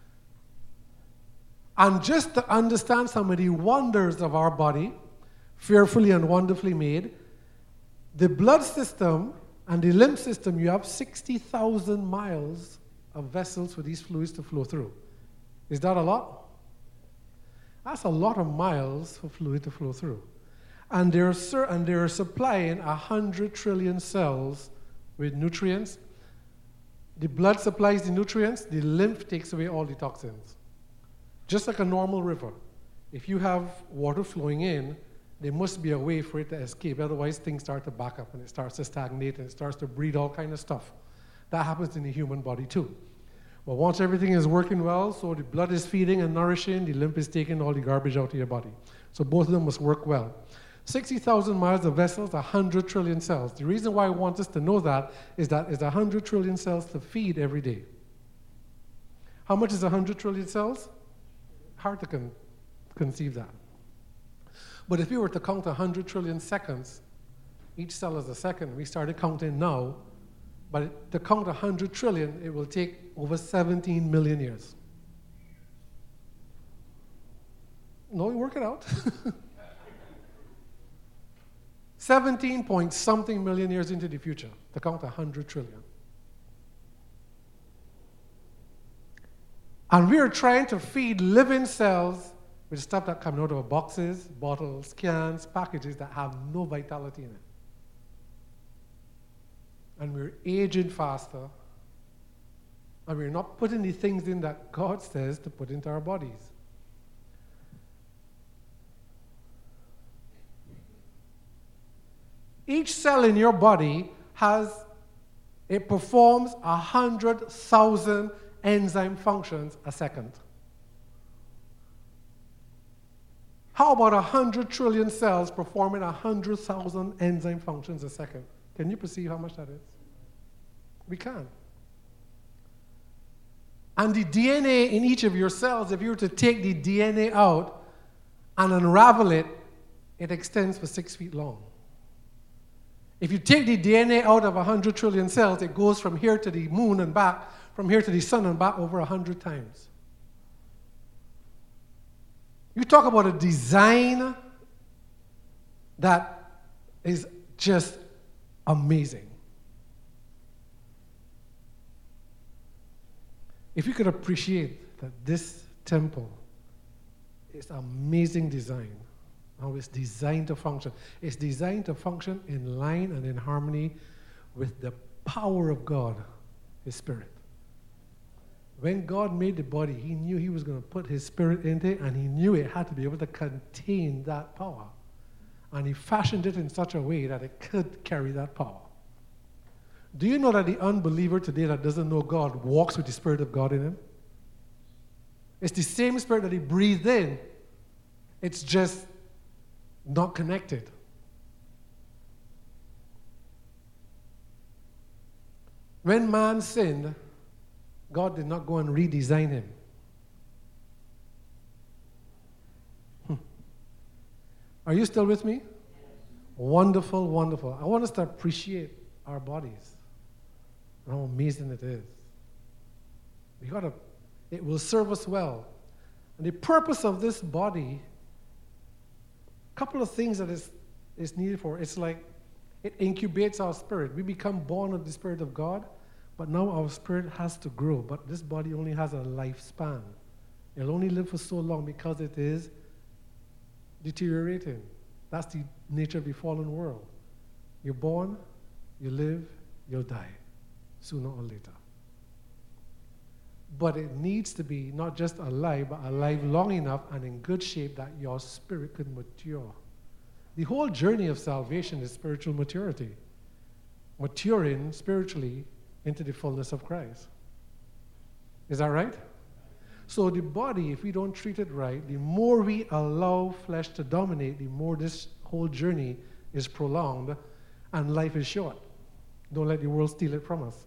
And just to understand some of the wonders of our body, fearfully and wonderfully made, the blood system and the lymph system, you have sixty thousand miles of vessels for these fluids to flow through. Is that a lot? That's a lot of miles for fluid to flow through. And they're, and they're supplying one hundred trillion cells with nutrients. The blood supplies the nutrients, the lymph takes away all the toxins. Just like a normal river. If you have water flowing in, there must be a way for it to escape. Otherwise, things start to back up and it starts to stagnate and it starts to breed all kind of stuff. That happens in the human body too. But once everything is working well, so the blood is feeding and nourishing, the lymph is taking all the garbage out of your body. So both of them must work well. sixty thousand miles of vessels, one hundred trillion cells. The reason why I want us to know that is that it's one hundred trillion cells to feed every day. How much is one hundred trillion cells? Hard to con- conceive that. But if we were to count one hundred trillion seconds, each cell is a second. We started counting now, but to count one hundred trillion, it will take over seventeen million years. No, we work it out. seventeen point something million years into the future to count one hundred trillion. And we are trying to feed living cells with stuff that comes out of boxes, bottles, cans, packages that have no vitality in it. And we're aging faster, and we're not putting the things in that God says to put into our bodies. each cell in your body has, it performs one hundred thousand enzyme functions a second. How about one hundred trillion cells performing one hundred thousand enzyme functions a second? Can you perceive how much that is? We can. And the D N A in each of your cells, if you were to take the D N A out and unravel it, it extends for six feet long. If you take the D N A out of one hundred trillion cells, it goes from here to the moon and back, from here to the sun and back over one hundred times. You talk about a design that is just amazing. If you could appreciate that this temple is amazing design, how it's designed to function. It's designed to function in line and in harmony with the power of God, His Spirit. When God made the body, He knew He was going to put His Spirit into it, and He knew it had to be able to contain that power. And He fashioned it in such a way that it could carry that power. Do you know that the unbeliever today that doesn't know God walks with the Spirit of God in him? It's the same Spirit that He breathed in. It's just not connected. When man sinned, God did not go and redesign him. Hmm. Are you still with me? Wonderful, wonderful. I want us to appreciate our bodies and how amazing it is. We gotta, it will serve us well. And the purpose of this body, a couple of things that is, is needed for, it's like it incubates our spirit. We become born of the Spirit of God, but now our spirit has to grow. But this body only has a lifespan. It'll only live for so long because it is deteriorating. That's the nature of the fallen world. You're born, you live, you'll die, sooner or later. But it needs to be not just alive, but alive long enough and in good shape that your spirit can mature. The whole journey of salvation is spiritual maturity. Maturing spiritually into the fullness of Christ. Is that right? So the body, if we don't treat it right, the more we allow flesh to dominate, the more this whole journey is prolonged and life is short. Don't let the world steal it from us.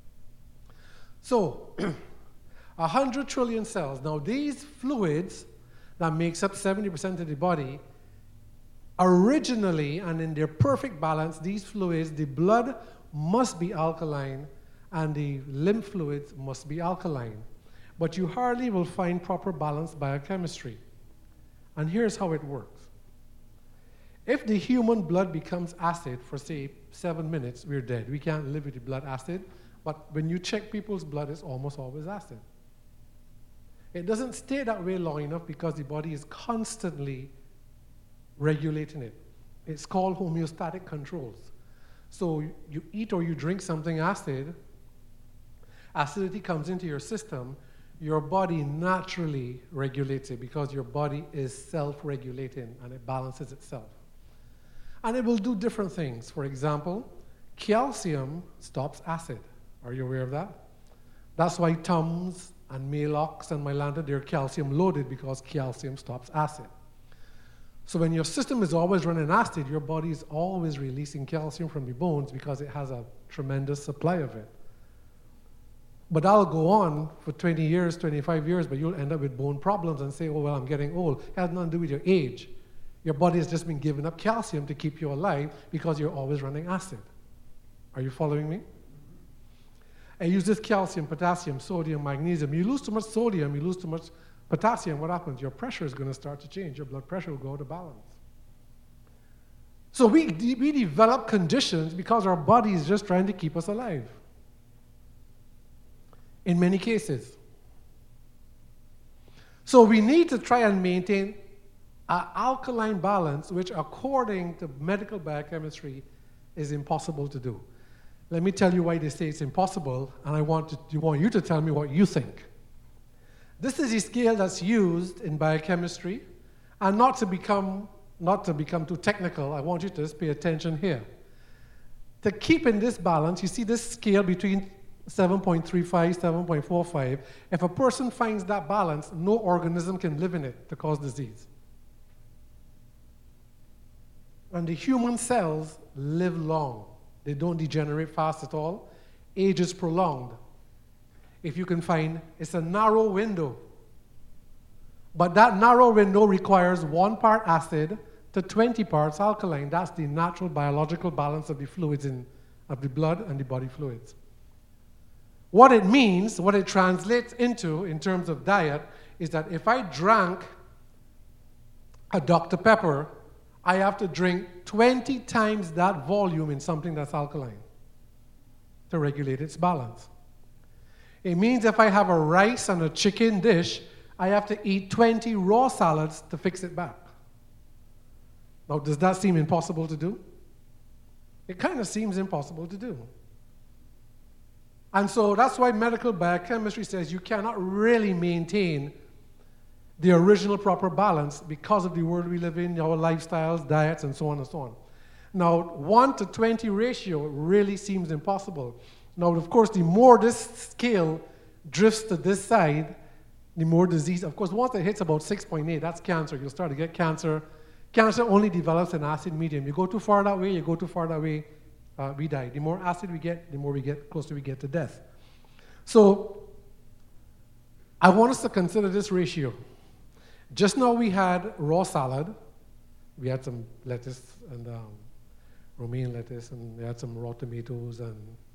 So, one hundred trillion cells. Now, these fluids that makes up seventy percent of the body, originally and in their perfect balance, these fluids, the blood must be alkaline and the lymph fluids must be alkaline. But you hardly will find proper balanced biochemistry. And here's how it works. If the human blood becomes acid for, say, seven minutes, we're dead. We can't live with the blood acid. But when you check people's blood, it's almost always acid. It doesn't stay that way long enough because the body is constantly regulating it. It's called homeostatic controls. So you eat or you drink something acid, acidity comes into your system, your body naturally regulates it because your body is self-regulating and it balances itself. And it will do different things. For example, calcium stops acid. Are you aware of that? That's why Tums and Maalox and Mylanta, they're calcium loaded because calcium stops acid. So when your system is always running acid, your body is always releasing calcium from the bones because it has a tremendous supply of it. But that'll go on for twenty years, twenty-five years, but you'll end up with bone problems and say, oh, well, I'm getting old. It has nothing to do with your age. Your body has just been giving up calcium to keep you alive because you're always running acid. Are you following me? It uses calcium, potassium, sodium, magnesium. You lose too much sodium, you lose too much potassium, what happens? Your pressure is going to start to change. Your blood pressure will go out of balance. So we, we develop conditions because our body is just trying to keep us alive. In many cases. So we need to try and maintain an alkaline balance, which according to medical biochemistry is impossible to do. Let me tell you why they say it's impossible, and I want, to, I want you to tell me what you think. This is a scale that's used in biochemistry, and not to become, not to become too technical, I want you to just pay attention here. to keep in this balance, you see this scale between seven point three five, seven point four five. If a person finds that balance, no organism can live in it to cause disease. And the human cells live long. They don't degenerate fast at all. Age is prolonged. If you can find, it's a narrow window. But that narrow window requires one part acid to twenty parts alkaline. That's the natural biological balance of the fluids in, of the blood and the body fluids. What it means, what it translates into in terms of diet, is that if I drank a Doctor Pepper, I have to drink twenty times that volume in something that's alkaline to regulate its balance. It means if I have a rice and a chicken dish, I have to eat twenty raw salads to fix it back. Now, does that seem impossible to do? It kind of seems impossible to do. And so that's why medical biochemistry says you cannot really maintain the original proper balance because of the world we live in, our lifestyles, diets, and so on and so on. Now, one to twenty ratio really seems impossible. Now, of course, the more this scale drifts to this side, the more disease. Of course, once it hits about six point eight, that's cancer. You'll start to get cancer. Cancer only develops in acid medium. You go too far that way, you go too far that way, uh, we die. The more acid we get, the more we get, closer we get to death. So, I want us to consider this ratio. Just now we had raw salad. We had some lettuce and um, romaine lettuce, and we had some raw tomatoes and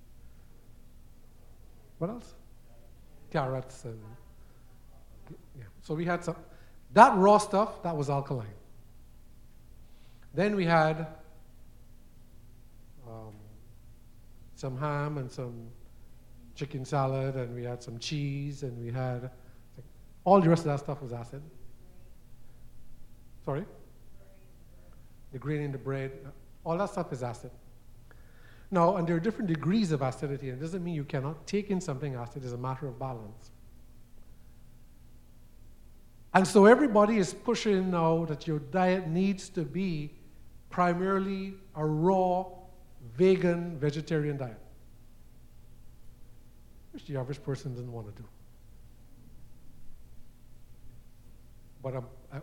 what else? Carrots and yeah. So we had some. That raw stuff, that was alkaline. Then we had um, some ham and some chicken salad, and we had some cheese, and we had all the rest of that stuff was acid. Sorry? The grain in the bread, all that stuff is acid. Now, and there are different degrees of acidity, and it doesn't mean you cannot take in something acid. It's a matter of balance. And so everybody is pushing now that your diet needs to be primarily a raw, vegan, vegetarian diet, which the average person doesn't want to do. But um, uh,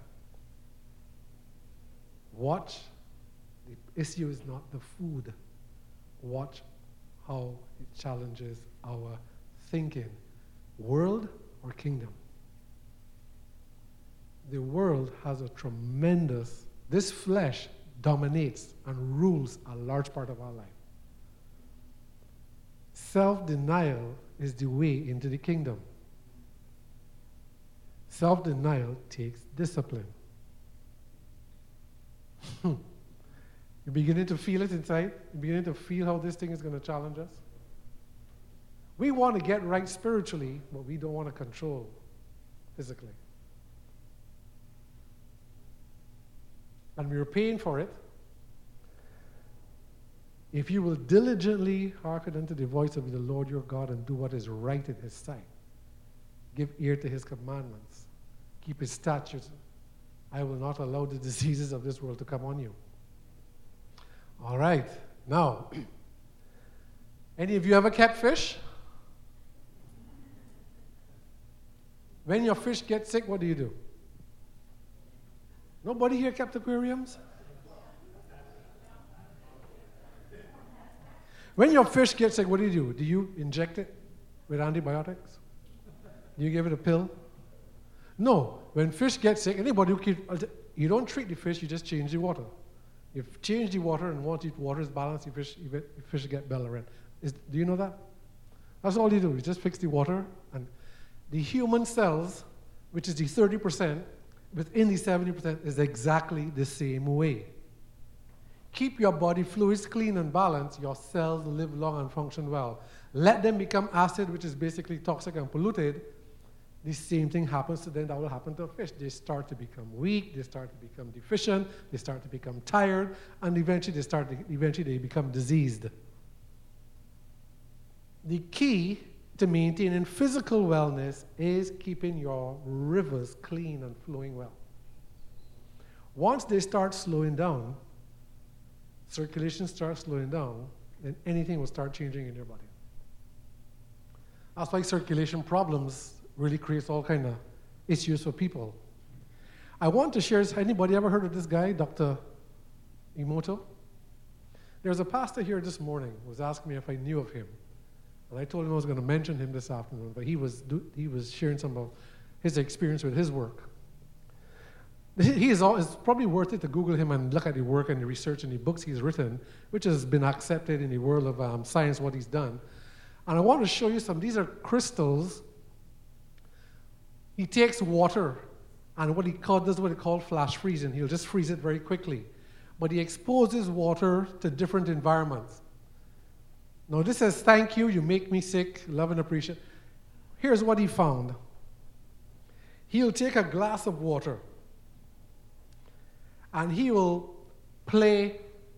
watch, the issue is not the food. Watch how it challenges our thinking. World or kingdom? The world has a tremendous, this flesh dominates and rules a large part of our life. Self-denial is the way into the kingdom. Self-denial takes discipline. You're beginning to feel it inside? You're beginning to feel how this thing is going to challenge us? We want to get right spiritually, but we don't want to control physically. And we are paying for it. If you will diligently hearken unto the voice of the Lord your God and do what is right in his sight, give ear to his commandments, keep his statutes, I will not allow the diseases of this world to come on you. All right. Now, any of you ever kept fish? When your fish gets sick, what do you do? Nobody here kept aquariums? When your fish gets sick, what do you do? Do you inject it with antibiotics? Do you give it a pill? No. When fish gets sick, anybody who keep, you don't treat the fish, you just change the water. You change the water, and once the water is balanced, the fish, the fish get better. Is, do you know that? That's all you do. You just fix the water, and the human cells, which is the thirty percent, within the seventy percent, is exactly the same way. Keep your body fluids clean and balanced, your cells live long and function well. Let them become acid, which is basically toxic and polluted. The same thing happens to them that will happen to a fish. They start to become weak, they start to become deficient, they start to become tired, and eventually they start to, eventually they become diseased. The key to maintaining physical wellness is keeping your rivers clean and flowing well. Once they start slowing down, circulation starts slowing down, then anything will start changing in your body. That's why circulation problems really creates all kind of issues for people. I want to share, has anybody ever heard of this guy, Doctor Emoto? There's a pastor here this morning who was asking me if I knew of him. And I told him I was going to mention him this afternoon, but he was, do, he was sharing some of his experience with his work. He is all, it's probably worth it to Google him and look at the work and the research and the books he's written, which has been accepted in the world of um, science, what he's done. And I want to show you some. These are crystals. He takes water, and what he call, does what he called flash freezing. He'll just freeze it very quickly. But he exposes water to different environments. Now this says, thank you, you make me sick, love and appreciate. Here's what he found. He'll take a glass of water, and he will play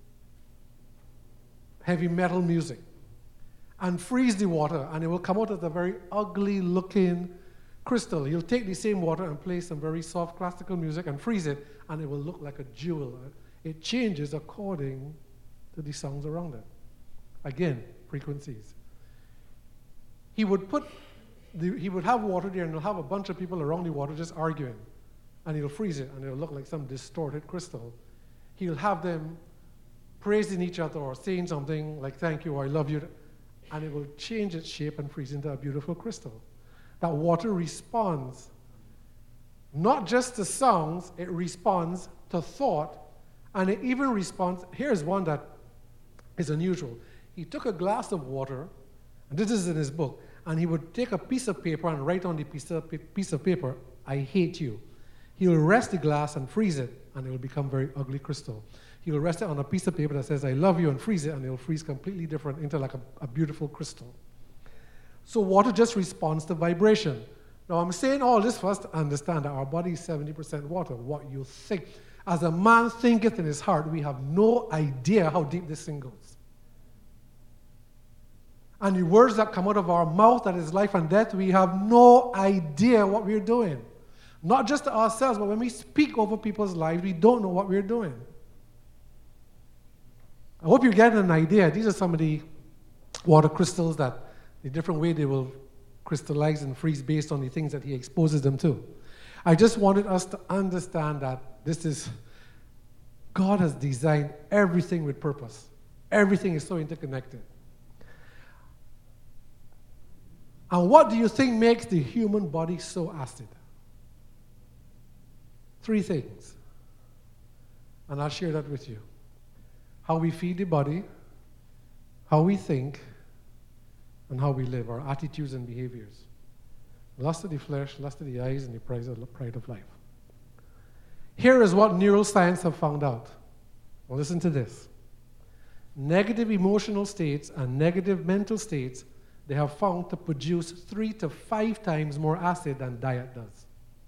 heavy metal music and freeze the water, and it will come out as a very ugly looking crystal. He'll take the same water and play some very soft classical music and freeze it, and it will look like a jewel. It changes according to the sounds around it. Again, frequencies. He would put, the, he would have water there, and he'll have a bunch of people around the water just arguing. And he'll freeze it, and it'll look like some distorted crystal. He'll have them praising each other or saying something like, thank you, or I love you, and it will change its shape and freeze into a beautiful crystal. That water responds not just to sounds, it responds to thought, and it even responds, here's one that is unusual. He took a glass of water, and this is in his book, and he would take a piece of paper and write on the piece of, piece of paper, I hate you. He'll rest the glass and freeze it, and it will become very ugly crystal. He'll rest it on a piece of paper that says, I love you, and freeze it, and it'll freeze completely different into like a, a beautiful crystal. So water just responds to vibration. Now, I'm saying all this for us to understand that our body is seventy percent water. What you think. As a man thinketh in his heart, we have no idea how deep this thing goes. And the words that come out of our mouth, that is life and death, we have no idea what we're doing. Not just to ourselves, but when we speak over people's lives, we don't know what we're doing. I hope you're getting an idea. These are some of the water crystals that the different way they will crystallize and freeze based on the things that he exposes them to. I just wanted us to understand that this is, God has designed everything with purpose. Everything is so interconnected. And what do you think makes the human body so acid? Three things. And I'll share that with you. How we feed the body, how we think, and how we live, our attitudes and behaviors. Lust of the flesh, lust of the eyes, and the pride of, pride of life. Here is what neuroscience have found out. Well, listen to this. Negative emotional states and negative mental states, they have found to produce three to five times more acid than diet does.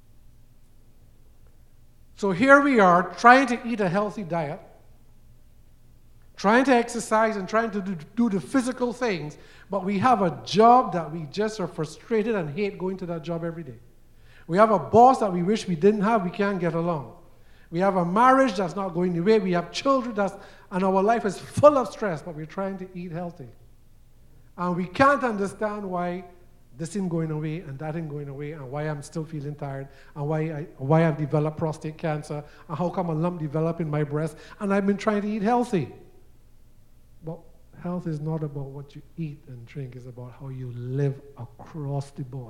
So here we are trying to eat a healthy diet, trying to exercise and trying to do, do the physical things, but we have a job that we just are frustrated and hate going to that job every day. We have a boss that we wish we didn't have, we can't get along. We have a marriage that's not going the way. We have children that's, and our life is full of stress, but we're trying to eat healthy. And we can't understand why this isn't going away and that isn't going away, and why I'm still feeling tired, and why, I, why I've developed prostate cancer, and how come a lump developed in my breast, and I've been trying to eat healthy. But health is not about what you eat and drink, it's about how you live across the board.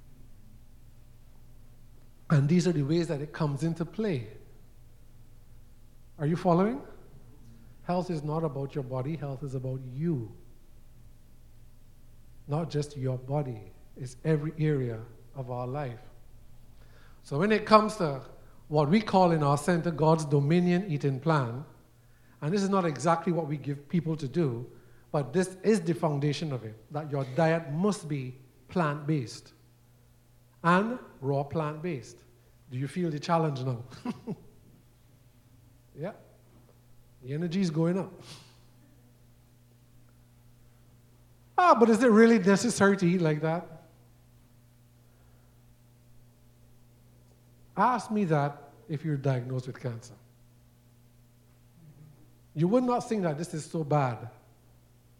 And these are the ways that it comes into play. Are you following? Health is not about your body, health is about you. Not just your body, it's every area of our life. So when it comes to what we call in our center God's dominion eating plan, and this is not exactly what we give people to do, but this is the foundation of it, that your diet must be plant-based and raw plant-based. Do you feel the challenge now? Yeah. The energy is going up. Ah, but is it really necessary to eat like that? Ask me that if you're diagnosed with cancer. You would not think that this is so bad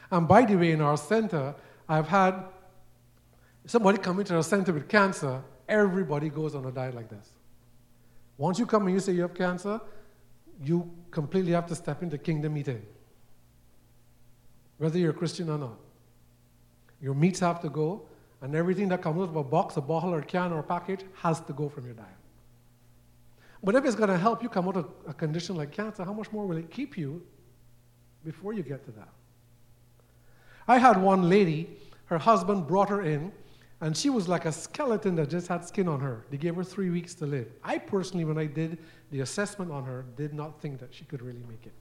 And by the way, in our center, I've had somebody come into our center with cancer. Everybody goes on a diet like this. Once you come and you say you have cancer, you completely have to step into kingdom eating, whether you're a Christian or not. Your meats have to go, and everything that comes out of a box, a bottle, or a can, or a package has to go from your diet. But if it's going to help you come out of a condition like cancer, how much more will it keep you before you get to that? I had one lady, her husband brought her in, and she was like a skeleton that just had skin on her. They gave her three weeks to live. I personally, when I did the assessment on her, did not think that she could really make it.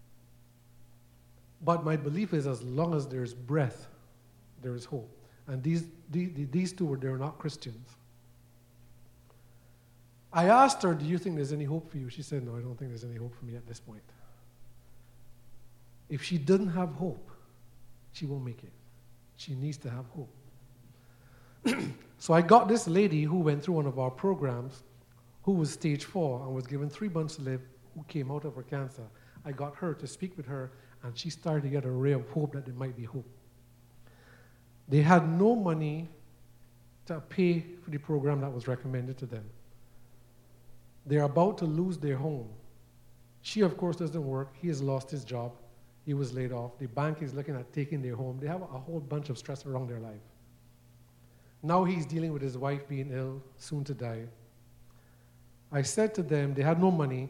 But my belief is as long as there's breath, there is hope. And these, these, these two were, they were not Christians. I asked her, do you think there's any hope for you? She said, no, I don't think there's any hope for me at this point. If she doesn't have hope, she won't make it. She needs to have hope. So I got this lady who went through one of our programs, who was stage four and was given three months to live, who came out of her cancer. I got her to speak with her, and she started to get a ray of hope that there might be hope. They had no money to pay for the program that was recommended to them. They're about to lose their home. She, of course, doesn't work. He has lost his job. He was laid off. The bank is looking at taking their home. They have a whole bunch of stress around their life. Now he's dealing with his wife being ill, soon to die. I said to them, they had no money.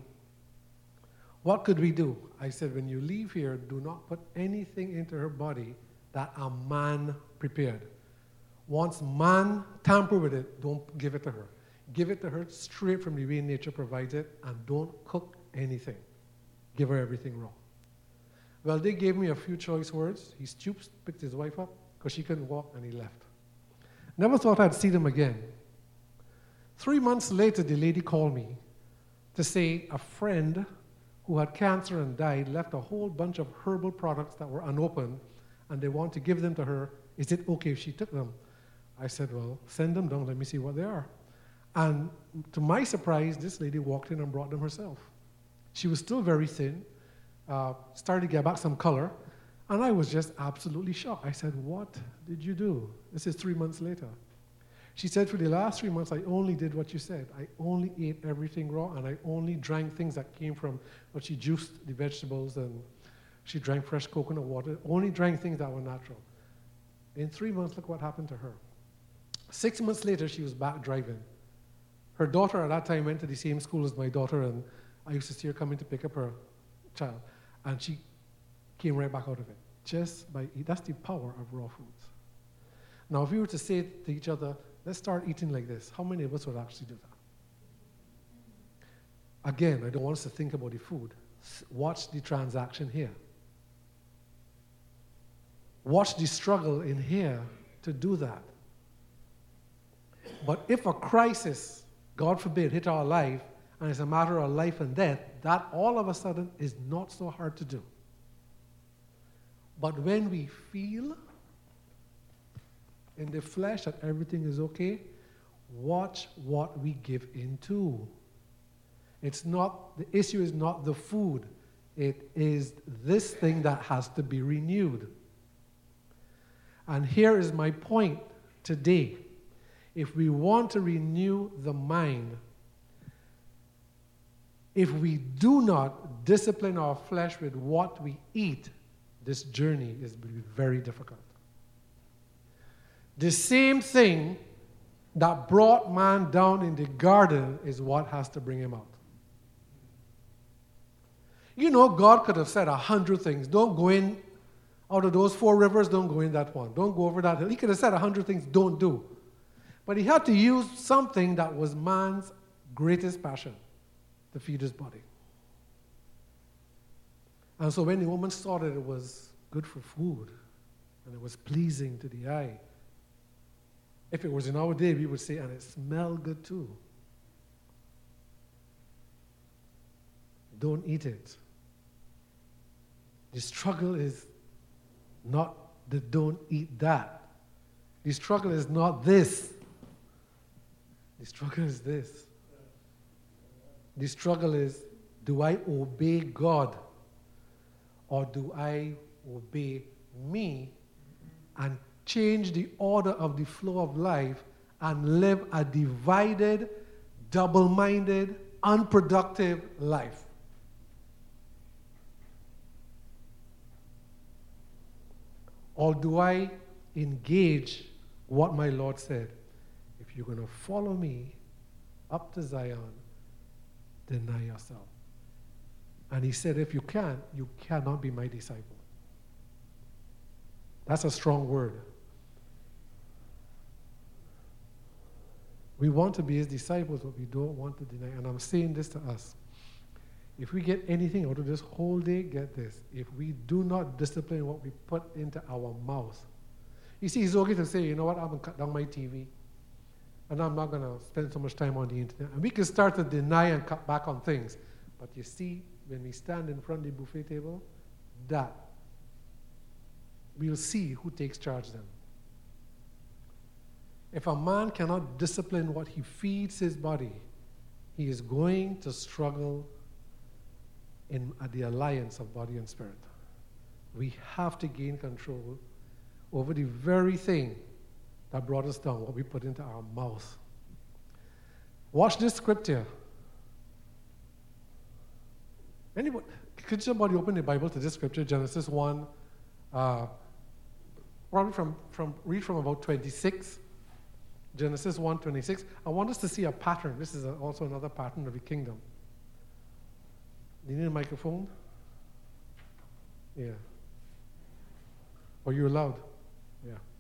What could we do? I said, when you leave here, do not put anything into her body that a man prepared. Once man tamper with it, don't give it to her. Give it to her straight from the way nature provides it, and don't cook anything. Give her everything raw. Well, they gave me a few choice words. He stooped, picked his wife up, because she couldn't walk, and he left. Never thought I'd see them again. Three months later, the lady called me to say a friend who had cancer and died left a whole bunch of herbal products that were unopened, and they want to give them to her. Is it okay if she took them? I said, well, send them down. Let me see what they are. And to my surprise, this lady walked in and brought them herself. She was still very thin, uh, started to get back some color, and I was just absolutely shocked. I said, what did you do? This is three months later. She said, for the last three months, I only did what you said. I only ate everything raw, and I only drank things that came from, well, she juiced the vegetables, and she drank fresh coconut water, only drank things that were natural. In three months, look what happened to her. Six months later, she was back driving. Her daughter at that time went to the same school as my daughter, and I used to see her coming to pick up her child, and she came right back out of it, just by eating. That's the power of raw foods. Now, if we were to say to each other, let's start eating like this, how many of us would actually do that? Again, I don't want us to think about the food. Watch the transaction here. Watch the struggle in here to do that. But if a crisis, God forbid, hit our life, and it's a matter of life and death, that all of a sudden is not so hard to do. But when we feel in the flesh that everything is okay, watch what we give into. It's not, the issue is not the food. It is this thing that has to be renewed. And here is my point today. If we want to renew the mind, if we do not discipline our flesh with what we eat, this journey is very difficult. The same thing that brought man down in the garden is what has to bring him out. You know, God could have said a hundred things. Don't go in out of those four rivers, don't go in that one. Don't go over that hill. He could have said a hundred things, don't do. But he had to use something that was man's greatest passion, to feed his body. And so when the woman saw that it was good for food, and it was pleasing to the eye, if it was in our day, we would say, and it smelled good too. Don't eat it. The struggle is not the don't eat that. The struggle is not this. The struggle is this. The struggle is, do I obey God, or do I obey me and change the order of the flow of life and live a divided, double-minded, unproductive life. Or do I engage what my Lord said? If you're going to follow me up to Zion, deny yourself. And he said, if you can't, you cannot be my disciple. That's a strong word. We want to be his disciples, but we don't want to deny. And I'm saying this to us. If we get anything out of this whole day, get this. If we do not discipline what we put into our mouth. You see, it's okay to say, you know what, I'm going to cut down my T V. And I'm not going to spend so much time on the internet. And we can start to deny and cut back on things. But you see, when we stand in front of the buffet table, that, we'll see who takes charge then. If a man cannot discipline what he feeds his body, he is going to struggle in uh, the alliance of body and spirit. We have to gain control over the very thing that brought us down, what we put into our mouth. Watch this scripture. Anybody, could somebody open the Bible to this scripture, Genesis one, uh, probably from, from, read from about twenty-six. Genesis one twenty-six. I want us to see a pattern. This is a, also another pattern of the kingdom. Do you need a microphone? Yeah. Or you're loud? Yeah.